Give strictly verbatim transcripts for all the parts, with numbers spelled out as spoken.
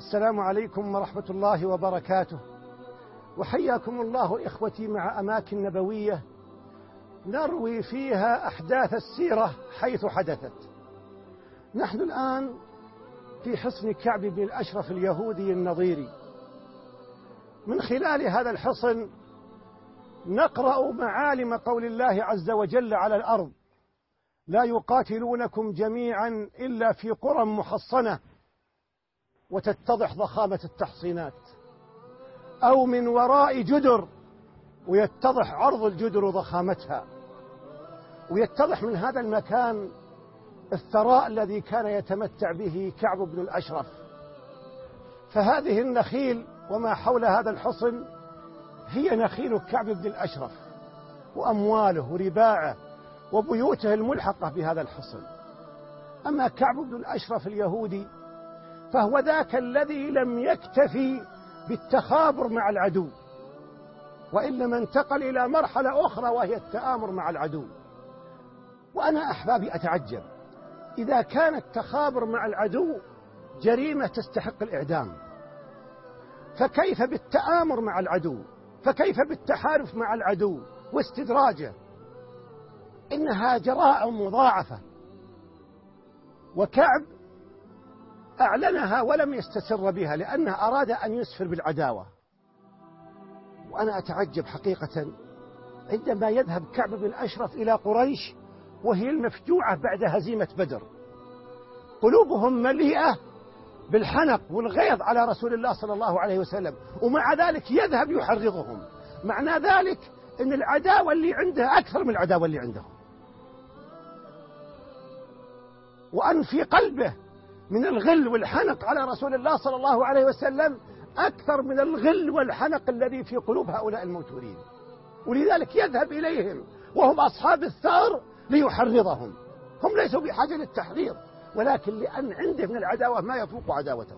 السلام عليكم ورحمة الله وبركاته، وحياكم الله إخوتي مع أماكن نبوية نروي فيها أحداث السيرة حيث حدثت. نحن الآن في حصن كعب بن الأشرف اليهودي النظيري. من خلال هذا الحصن نقرأ معالم قول الله عز وجل على الأرض: لا يقاتلونكم جميعا إلا في قرى محصنة وتتضح ضخامة التحصينات، أو من وراء جدر ويتضح عرض الجدر وضخامتها، ويتضح من هذا المكان الثراء الذي كان يتمتع به كعب بن الأشرف. فهذه النخيل وما حول هذا الحصن هي نخيل كعب بن الأشرف، وأمواله ورباعه وبيوته الملحقة بهذا الحصن. أما كعب بن الأشرف اليهودي فهو ذاك الذي لم يكتفي بالتخابر مع العدو، وإنما انتقل إلى مرحلة أخرى وهي التآمر مع العدو. وأنا أحبابي أتعجب، إذا كان التخابر مع العدو جريمة تستحق الإعدام، فكيف بالتآمر مع العدو؟ فكيف بالتحالف مع العدو واستدراجه؟ إنها جرائم مضاعفة، وكعب أعلنها ولم يستسر بها لأنه أراد أن يسفر بالعداوة. وأنا أتعجب حقيقة عندما يذهب كعب بن الأشرف إلى قريش وهي المفجوعة بعد هزيمة بدر، قلوبهم مليئة بالحنق والغيظ على رسول الله صلى الله عليه وسلم، ومع ذلك يذهب يحرضهم. معنى ذلك أن العداوة اللي عنده أكثر من العداوة اللي عندهم، وأن في قلبه من الغل والحنق على رسول الله صلى الله عليه وسلم أكثر من الغل والحنق الذي في قلوب هؤلاء الموتورين، ولذلك يذهب إليهم وهم أصحاب الثار ليحرضهم. هم ليسوا بحاجة للتحريض، ولكن لأن عنده من العداوة ما يفوق عداوته.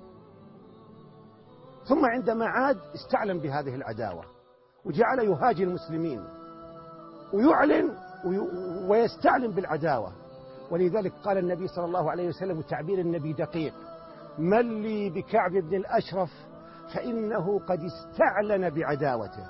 ثم عندما عاد استعلن بهذه العداوة وجعل يهاجي المسلمين ويعلن ويستعلن بالعداوة. ولذلك قال النبي صلى الله عليه وسلم، وتعبير النبي دقيق: من لي بكعب بن الأشرف فإنه قد استعلن بعداوته،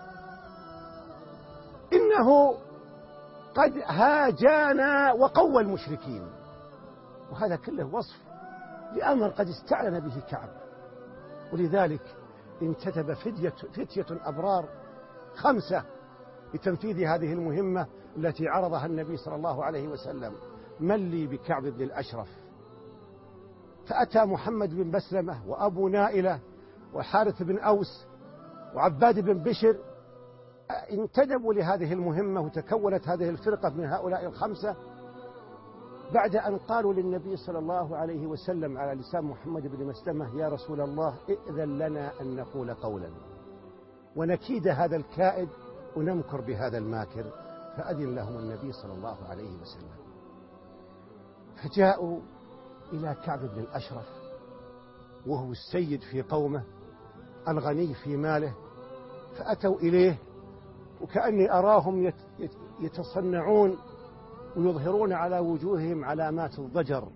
إنه قد هاجانا وقوى المشركين. وهذا كله وصف لأمر قد استعلن به كعب. ولذلك انتدب فتية, فتية أبرار خمسة لتنفيذ هذه المهمة التي عرضها النبي صلى الله عليه وسلم: من لي بكعب بن الأشرف. فأتى محمد بن مسلمة وأبو نائلة وحارث بن أوس وعباد بن بشر، انتدبوا لهذه المهمة، وتكونت هذه الفرقة من هؤلاء الخمسة بعد أن قالوا للنبي صلى الله عليه وسلم على لسان محمد بن مسلمة: يا رسول الله، ائذن لنا أن نقول قولا ونكيد هذا الكائد ونمكر بهذا الماكر. فأذن لهم النبي صلى الله عليه وسلم. فجاءوا إلى كعب بن الأشرف وهو السيد في قومه الغني في ماله، فأتوا إليه وكأني أراهم يتصنعون ويظهرون على وجوههم علامات الضجر.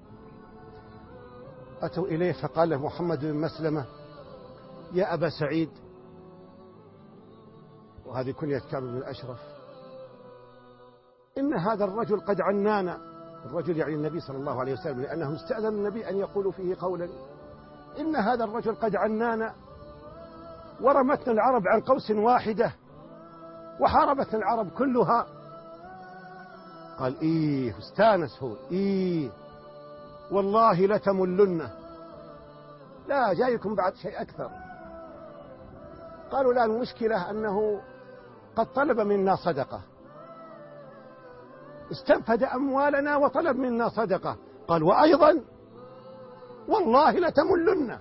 أتوا إليه فقال له محمد بن مسلمة: يا أبا سعيد، وهذه كنية كعب بن الأشرف، إن هذا الرجل قد عنانا. الرجل يعني النبي صلى الله عليه وسلم، لأنهم استأذن النبي أن يقولوا فيه قولا. إن هذا الرجل قد عنانا ورمتنا العرب عن قوس واحدة وحاربتنا العرب كلها. قال: إيه، استانس هو، إيه والله لتملن، لا جايكم بعد شيء أكثر. قالوا: لا، المشكلة أنه قد طلب منا صدقة، استنفد أموالنا وطلب منا صدقة. قال: وأيضا والله لتملن.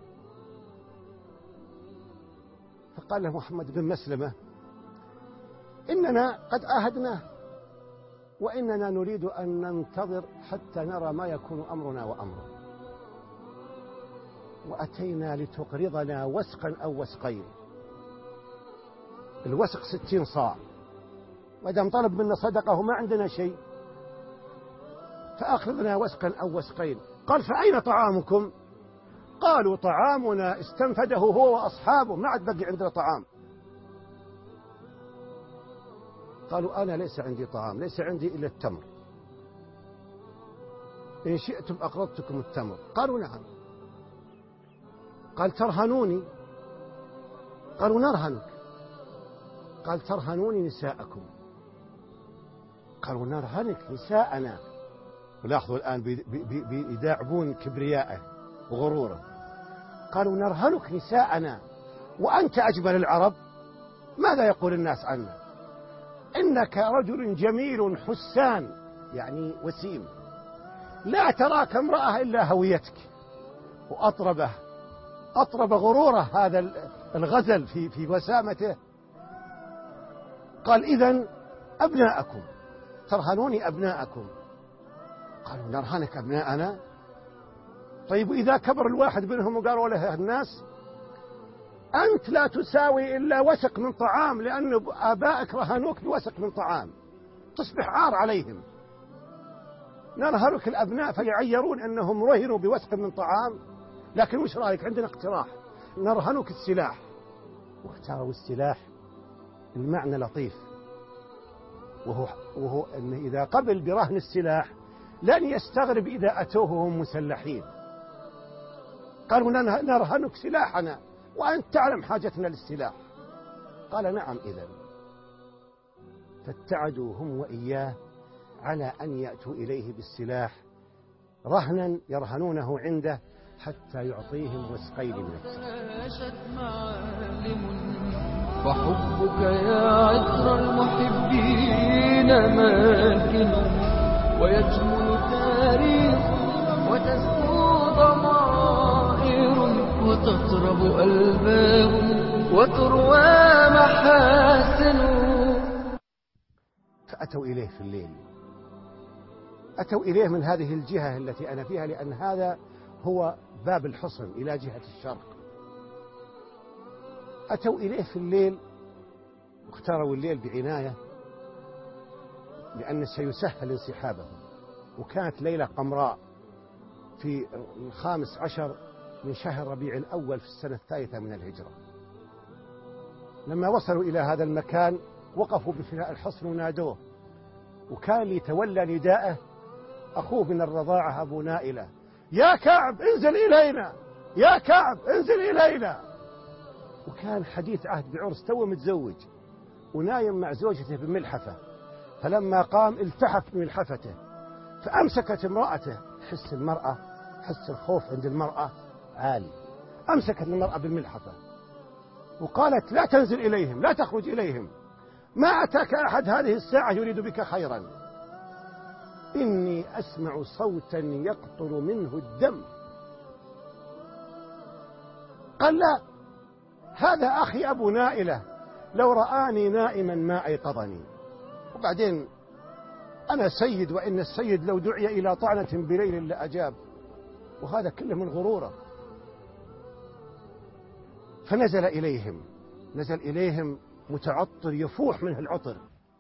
فقال له محمد بن مسلمة: إننا قد عاهدناه، وإننا نريد أن ننتظر حتى نرى ما يكون أمرنا وأمره، وأتينا لتقرضنا وسقا أو وسقين. الوسق ستين صاع، ودام طلب منا صدقة وما عندنا شيء، فأخذنا وسقا أو وسقين. قال: فأين طعامكم؟ قالوا طعامنا استنفده هو وأصحابه، ما عاد بقي عندنا طعام. قالوا أنا ليس عندي طعام، ليس عندي إلا التمر، إن شئتم أقرضتكم التمر. قالوا نعم. قال ترهنوني. قالوا نرهنك. قال ترهنوني نساءكم. قالوا نرهنك نساءنا. ولاحظوا الآن بيداعبون كبرياءه وغروره. قالوا نرهنك نساءنا وأنت أجمل العرب، ماذا يقول الناس عنك؟ إنك رجل جميل حسان، يعني وسيم، لا تراك امرأة إلا هويتك. وأطربه أطرب غروره هذا الغزل في في وسامته. قال إذن أبناءكم، ترهنوني أبناءكم. قالوا نرهنك أبناءنا. طيب إذا كبر الواحد منهم وقالوا له الناس أنت لا تساوي إلا وسق من طعام، لأن آبائك رهنوك بوسق من طعام، تصبح عار عليهم. نرهنك الأبناء فيعيرون أنهم رهنوا بوسق من طعام. لكن وش رأيك؟ عندنا اقتراح، نرهنك السلاح. واختاروا السلاح. المعنى لطيف، وهو, وهو أنه إذا قبل برهن السلاح لن يستغرب إذا أتوه وهم مسلحين. قالوا نرهنك سلاحنا وأنت تعلم حاجتنا للسلاح. قال نعم. إذن فاتعدوا هم وإياه على أن يأتوا إليه بالسلاح رهنا يرهنونه عنده حتى يعطيهم وسقين من التمر. فحبك يا عطر المحبين ماكن، ويجمل تاريخ وتسكو ضمائر، وتطرب ألباب وتروى محاسن. فأتوا إليه في الليل، أتوا إليه من هذه الجهة التي أنا فيها، لأن هذا هو باب الحصن إلى جهة الشرق. أتوا إليه في الليل، واختاروا الليل بعناية لأن سيسهل انسحابهم. وكانت ليلة قمراء في الخامس عشر من شهر ربيع الأول في السنة الثالثة من الهجرة. لما وصلوا إلى هذا المكان وقفوا بفناء الحصن ونادوه، وكان يتولى نداءه أخوه من الرضاعة أبو نائلة: يا كعب انزل إلينا، يا كعب انزل إلينا. وكان حديث عهد بعرس، تو متزوج ونايم مع زوجته بملحفة. فلما قام التحف بملحفته فأمسكت امرأته. حس المرأة، حس الخوف عند المرأة عالي. أمسكت المرأة بالملحفة وقالت: لا تنزل إليهم، لا تخرج إليهم، ما أتاك أحد هذه الساعة يريد بك خيرا، إني أسمع صوتا يقطر منه الدم. قال: لا، هذا أخي أبو نائلة، لو رآني نائما ما أيقظني. وبعدين أنا سيد، وإن السيد لو دعي إلى طعنة بليل لأجاب. وهذا كله من غروره. فنزل إليهم، نزل إليهم متعطر يفوح منه العطر،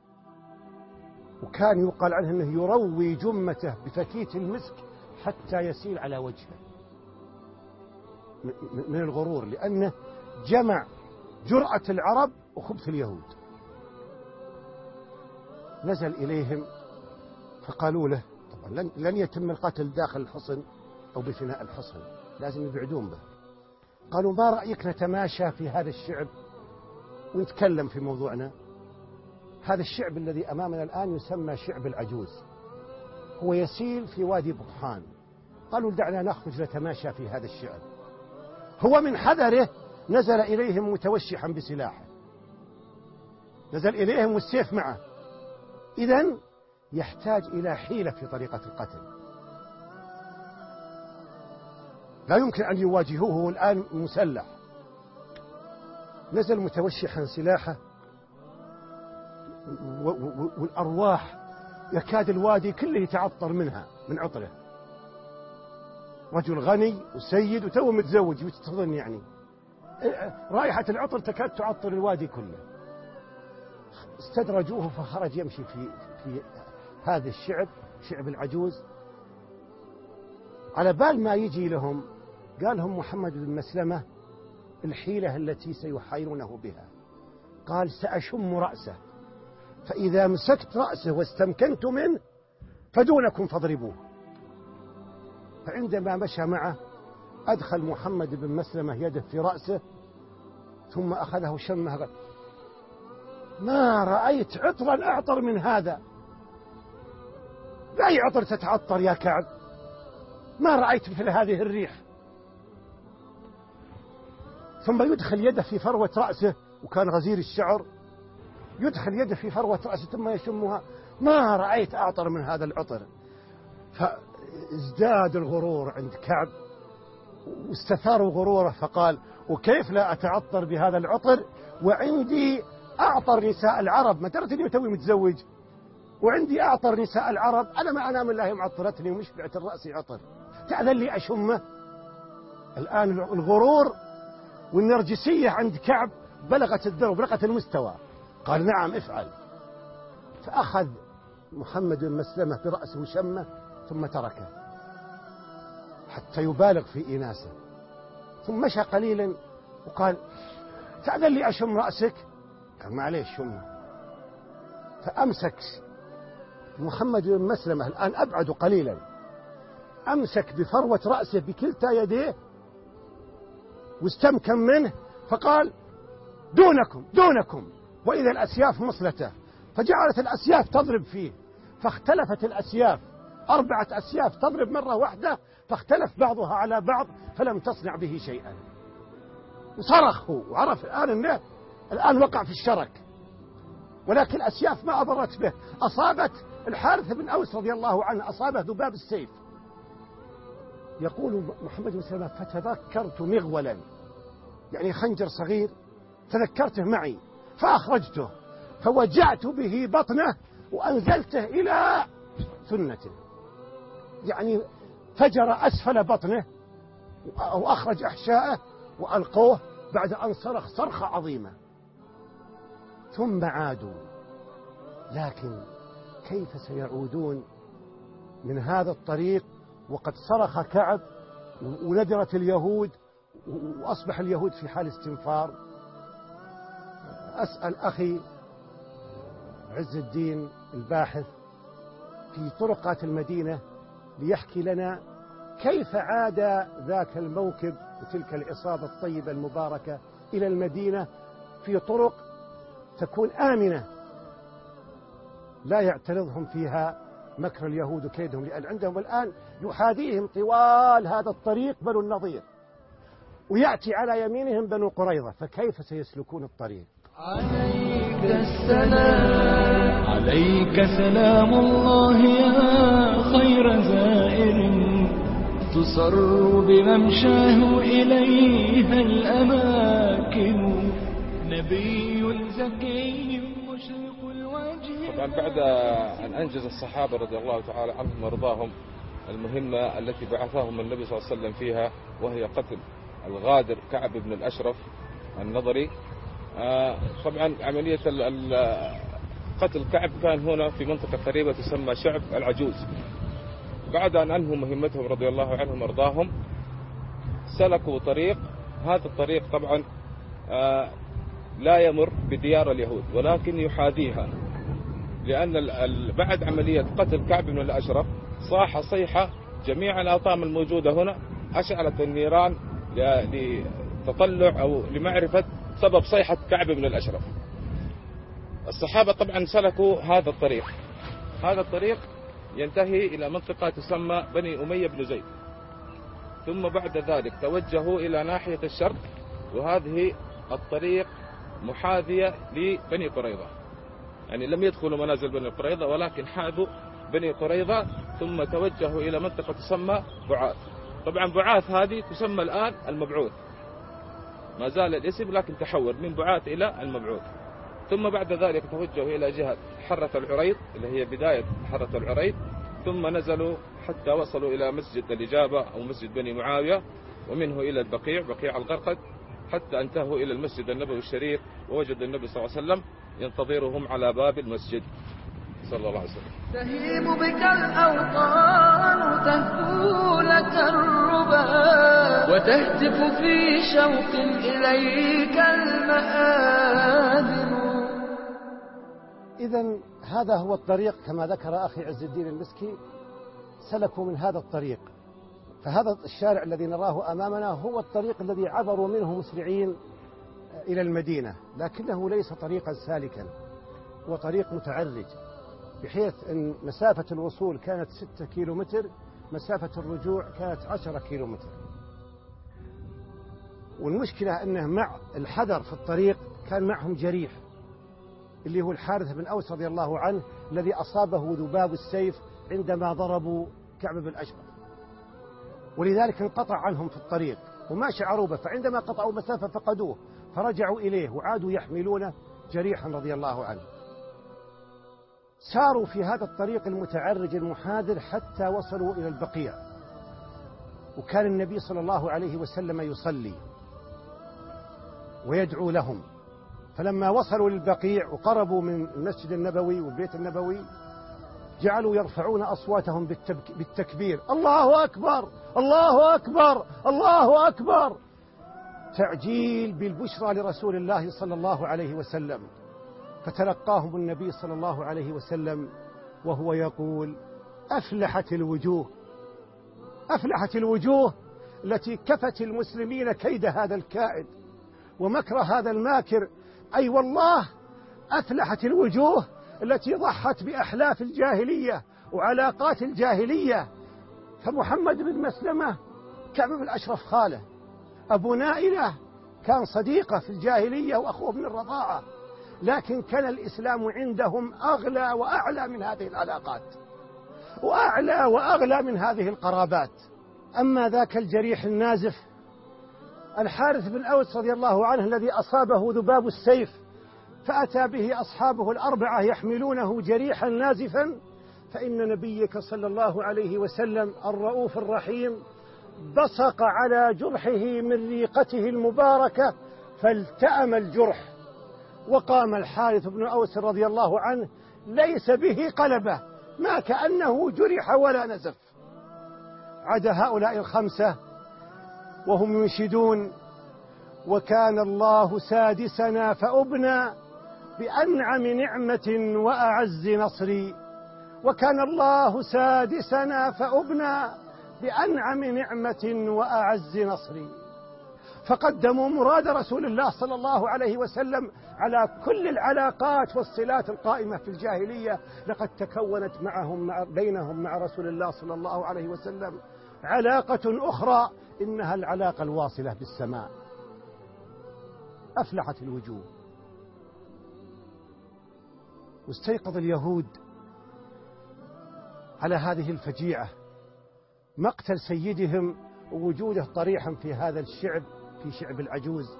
وكان يقال عنه أنه يروي جمته بفكيت المسك حتى يسيل على وجهه من الغرور، لأنه جمع جرأة العرب وخبث اليهود. نزل إليهم فقالوا له: طبعا لن يتم القتل داخل الحصن أو بفناء الحصن، لازم يبعدون به. قالوا: ما رأيك نتماشى في هذا الشعب ونتكلم في موضوعنا؟ هذا الشعب الذي أمامنا الآن يسمى شعب العجوز، هو يسيل في وادي بطحان. قالوا: دعنا نخرج نتماشى في هذا الشعب. هو من حذره نزل إليهم متوشحا بسلاحه، نزل إليهم والسيف معه. إذن يحتاج إلى حيلة في طريقة القتل، لا يمكن أن يواجهوه هو الآن مسلح. نزل متوشحا سلاحه، والأرواح يكاد الوادي كله يتعطر منها، من عطره. رجل غني وسيد وتو متزوج، وتظن يعني رائحة العطر تكاد تعطر الوادي كله. استدرجوه فخرج يمشي في في هذا الشعب، شعب العجوز. على بال ما يجي لهم قال لهم محمد بن مسلمة الحيلة التي سيحايلونه بها. قال سأشم رأسه، فإذا مسكت رأسه واستمكنت منه فدونكم فاضربوه. فعندما مشى معه أدخل محمد بن مسلمة يده في رأسه ثم أخذه شمه قال ما رأيت عطرا أعطر من هذا. بأي عطر تتعطر يا كعب؟ ما رأيت مثل هذه الريح. ثم يدخل يده في فروة رأسه، وكان غزير الشعر، يدخل يده في فروة رأسه ثم يشمها، ما رأيت أعطر من هذا العطر. فازداد الغرور عند كعب واستثار غروره، فقال وكيف لا أتعطر بهذا العطر وعندي أعطر نساء العرب؟ ما درت أني توي متزوج وعندي أعطر نساء العرب، أنا ما أنام الله معطرتني ومشبعة الرأس عطر، تأذن لي أشمه؟ الآن الغرور والنرجسية عند كعب بلغت الدرب، بلغت المستوى. قال نعم افعل. فأخذ محمد بن مسلمة برأسه شمه ثم تركه حتى يبالغ في إيناسه، ثم مشى قليلا وقال تأذن لي أشم رأسك؟ قال معليش شمه. فأمسك محمد بن مسلمة، الآن أبعد قليلا، أمسك بفروة رأسه بكلتا يديه واستمكن منه، فقال دونكم دونكم، وإذا الأسياف مصلته، فجعلت الأسياف تضرب فيه، فاختلفت الأسياف، أربعة أسياف تضرب مرة واحدة، فاختلف بعضها على بعض فلم تصنع به شيئا. وصرخ هو وعرف الآن أنه الآن وقع في الشرك، ولكن الأسياف ما أضرت به. أصابت الحارث بن أوس رضي الله عنه، أصابه ذباب السيف. يقول محمد بن سلمة فتذكرت مغولا، يعني خنجر صغير، تذكرته معي فأخرجته فوجعت به بطنه وأنزلته إلى ثنته، يعني فجر أسفل بطنه وأخرج أحشاءه وألقوه بعد أن صرخ صرخة عظيمة. ثم عادوا، لكن كيف سيعودون من هذا الطريق وقد صرخ كعب وندرت اليهود وأصبح اليهود في حال استنفار؟ أسأل أخي عز الدين الباحث في طرقات المدينة ليحكي لنا كيف عاد ذاك الموكب وتلك العصابة الطيبة المباركة إلى المدينة في طرق تكون آمنة لا يعترضهم فيها مكر اليهود وكيدهم، لأن عندهم الآن يحاذيهم طوال هذا الطريق بنو النضير، ويأتي على يمينهم بنو قريظة، فكيف سيسلكون الطريق؟ عليك السلام، عليك سلام الله يا خير زائر، تصر بممشاه إليها الأماكن، نبي زكي مشرق الوجه. طبعا بعد أن أنجز الصحابة رضي الله تعالى عنهم وارضاهم المهمة التي بعثهم النبي صلى الله عليه وسلم فيها، وهي قتل الغادر كعب بن الأشرف النضري. طبعا عملية قتل كعب كان هنا في منطقة قريبة تسمى شعب العجوز. بعد أن أنهوا مهمتهم رضي الله عنهم وارضاهم سلكوا طريق، هذا الطريق طبعا لا يمر بديار اليهود ولكن يحاذيها، لأن بعد عملية قتل كعب بن الأشرف صاح صيحة جميع الأطعمة الموجودة هنا، أشعلت النيران لتطلع أو لمعرفة سبب صيحة كعب بن الأشرف. الصحابة طبعا سلكوا هذا الطريق، هذا الطريق ينتهي إلى منطقة تسمى بني أمية بن زيد، ثم بعد ذلك توجهوا إلى ناحية الشرق، وهذه الطريق محاذية لبني قريظة، يعني لم يدخلوا منازل بني قريظة ولكن حاذوا بني قريظة، ثم توجهوا إلى منطقة تسمى بعاث. طبعا بعاث هذه تسمى الآن المبعوث، ما زال الاسم لكن تحول من بعاث إلى المبعوث. ثم بعد ذلك توجهوا إلى جهة حرة العريض اللي هي بداية حرة العريض، ثم نزلوا حتى وصلوا إلى مسجد الإجابة أو مسجد بني معاوية، ومنه إلى البقيع بقيع الغرقد، حتى انتهوا إلى المسجد النبوي الشريف، ووجد النبي صلى الله عليه وسلم ينتظرهم على باب المسجد. صلى الله عليه وسلم. تهيم بك الأوطان تهفو لك الربا وتهتف في شوق إليك المآذن. إذن هذا هو الطريق كما ذكر أخي عز الدين المسكي، سلكوا من هذا الطريق. فهذا الشارع الذي نراه أمامنا هو الطريق الذي عبروا منه مسرعين إلى المدينة، لكنه ليس طريقا سالكا، هو طريق متعرج، بحيث أن مسافة الوصول كانت ستة كيلو متر، مسافة الرجوع كانت عشرة كيلو متر. والمشكلة أنه مع الحذر في الطريق كان معهم جريح اللي هو الحارث بن أوس رضي الله عنه، الذي أصابه ذباب السيف عندما ضربوا كعب بن الأشرف، ولذلك انقطع عنهم في الطريق وما شعروا به، فعندما قطعوا مسافة فقدوه، فرجعوا إليه وعادوا يحملونه جريحا رضي الله عنه. ساروا في هذا الطريق المتعرج المحاذر حتى وصلوا إلى البقيع، وكان النبي صلى الله عليه وسلم يصلي ويدعو لهم. فلما وصلوا للبقيع وقربوا من المسجد النبوي والبيت النبوي جعلوا يرفعون أصواتهم بالتكبير: الله أكبر الله أكبر الله أكبر، تعجيل بالبشرى لرسول الله صلى الله عليه وسلم. فتلقاهم النبي صلى الله عليه وسلم وهو يقول: أفلحت الوجوه، أفلحت الوجوه التي كفت المسلمين كيد هذا الكائد ومكر هذا الماكر. أي والله أفلحت الوجوه التي ضحت بأحلاف الجاهلية وعلاقات الجاهلية. فمحمد بن مسلمة كعب بن الأشرف خاله، أبو نائلة كان صديقه في الجاهلية وأخوه من الرضاعة، لكن كان الإسلام عندهم أغلى وأعلى من هذه العلاقات وأعلى وأغلى من هذه القرابات. أما ذاك الجريح النازف الحارث بن أوس رضي الله عنه الذي أصابه ذباب السيف، فأتى به أصحابه الأربعة يحملونه جريحا نازفا، فإن نبيك صلى الله عليه وسلم الرؤوف الرحيم بصق على جرحه من ريقته المباركة فالتأم الجرح، وقام الحارث بن أوس رضي الله عنه ليس به قلبة، ما كأنه جرح ولا نزف. عاد هؤلاء الخمسة وهم ينشدون: وكان الله سادسنا فأبنى بأنعم نعمة وأعز نصري، وكان الله سادسنا فأبنى بأنعم نعمة وأعز نصري. فقدموا مراد رسول الله صلى الله عليه وسلم على كل العلاقات والصلات القائمة في الجاهلية. لقد تكونت معهم مع بينهم مع رسول الله صلى الله عليه وسلم علاقة أخرى، إنها العلاقة الواصلة بالسماء. أفلحت الوجوه. واستيقظ اليهود على هذه الفجيعة، مقتل سيدهم ووجوده طريحا في هذا الشعب، في شعب العجوز،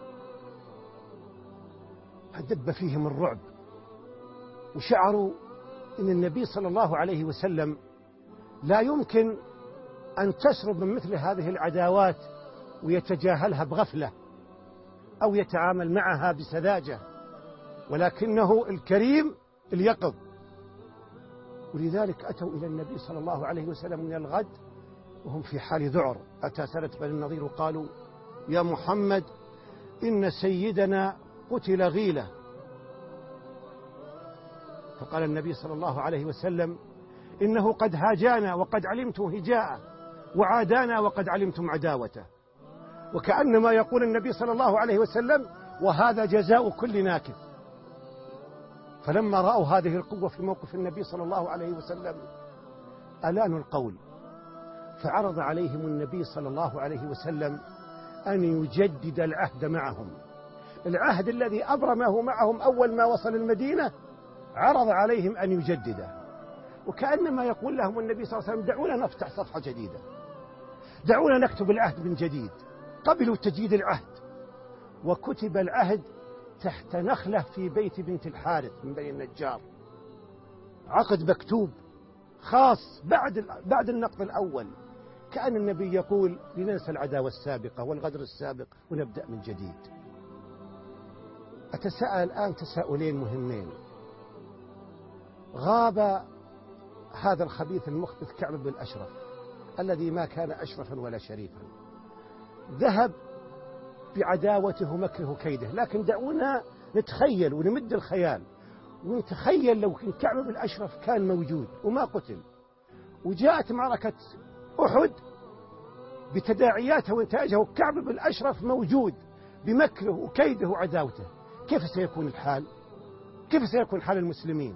فدب فيهم الرعب، وشعروا إن النبي صلى الله عليه وسلم لا يمكن أن تشرب من مثل هذه العداوات ويتجاهلها بغفلة أو يتعامل معها بسذاجة، ولكنه الكريم اليقظ. ولذلك أتوا إلى النبي صلى الله عليه وسلم من الغد وهم في حال ذعر. أتى سنة بني النضير وقالوا: يا محمد، إن سيدنا قتل غيلة. فقال النبي صلى الله عليه وسلم: إنه قد هاجانا وقد علمتم هجاءه، وعادانا وقد علمتم عداوته. وكأنما يقول النبي صلى الله عليه وسلم: وهذا جزاء كل ناكث. فلما رأوا هذه القوة في موقف النبي صلى الله عليه وسلم ألانوا القول، فعرض عليهم النبي صلى الله عليه وسلم أن يجدد العهد معهم، العهد الذي أبرمه معهم أول ما وصل المدينة عرض عليهم أن يجدده. وكأنما يقول لهم النبي صلى الله عليه وسلم: دعونا نفتح صفحة جديدة، دعونا نكتب العهد من جديد. قبلوا تجديد العهد، وكتب العهد تحت نخلة في بيت بنت الحارث من بني النجار، عقد مكتوب خاص بعد بعد النقض الأول. كأن النبي يقول: لننسى العداوة السابقة والغدر السابق ونبدأ من جديد. أتساءل الآن تساؤلين مهمين: غاب هذا الخبيث المخبث كعب بن الأشرف الذي ما كان أشرفا ولا شريفا، ذهب بعداوته مكره كيده. لكن دعونا نتخيل ونمد الخيال ونتخيل لو كان كعب بن الأشرف كان موجود وما قتل، وجاءت معركة أحد بتداعياتها وانتاجها وكعب بن الأشرف موجود بمكره وكيده وعداوته، كيف سيكون الحال؟ كيف سيكون حال المسلمين؟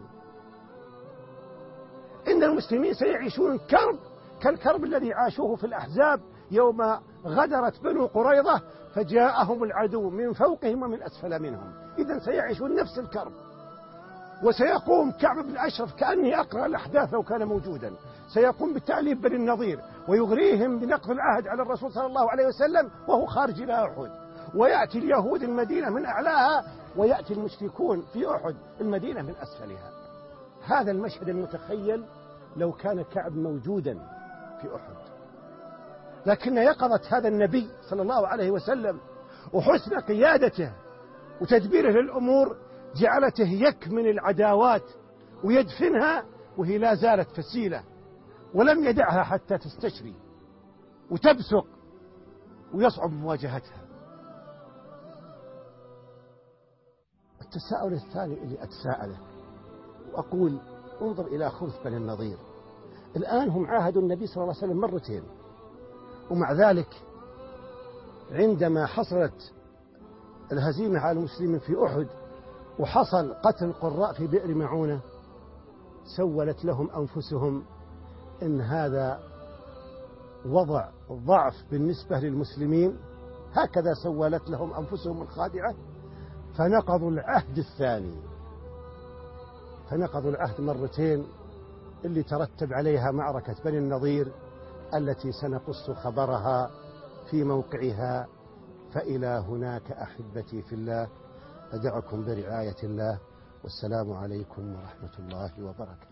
إن المسلمين سيعيشون كرب كالكرب الذي عاشوه في الأحزاب يوم غدرت بنو قريظة فجاءهم العدو من فوقهم ومن أسفل منهم. إذن سيعيشون نفس الكرب، وسيقوم كعب بن الأشرف كأني أقرأ الأحداث لو كان موجودا، سيقوم بتأليف بني النضير ويغريهم بنقض العهد على الرسول صلى الله عليه وسلم وهو خارج إلى أحد، ويأتي اليهود المدينة من أعلاها ويأتي المشركون في أحد المدينة من أسفلها. هذا المشهد المتخيل لو كان كعب موجودا في أحد. لكن يقظة هذا النبي صلى الله عليه وسلم وحسن قيادته وتدبيره للأمور جعلته يكمن العداوات ويدفنها وهي لا زالت فسيلة، ولم يدعها حتى تستشري وتبسق ويصعب مواجهتها. التساؤل الثاني اللي أتساءله وأقول انظر إلى خبث بني النضير. الآن هم عاهدوا النبي صلى الله عليه وسلم مرتين، ومع ذلك عندما حصلت الهزيمة على المسلمين في أحد وحصل قتل القراء في بئر معونة سولت لهم أنفسهم إن هذا وضع ضعف بالنسبة للمسلمين، هكذا سولت لهم أنفسهم الخادعة فنقضوا العهد الثاني، فنقضوا العهد مرتين اللي ترتب عليها معركة بني النضير التي سنقص خبرها في موقعها. فإلى هناك أحبتي في الله، أدعكم برعاية الله، والسلام عليكم ورحمة الله وبركاته.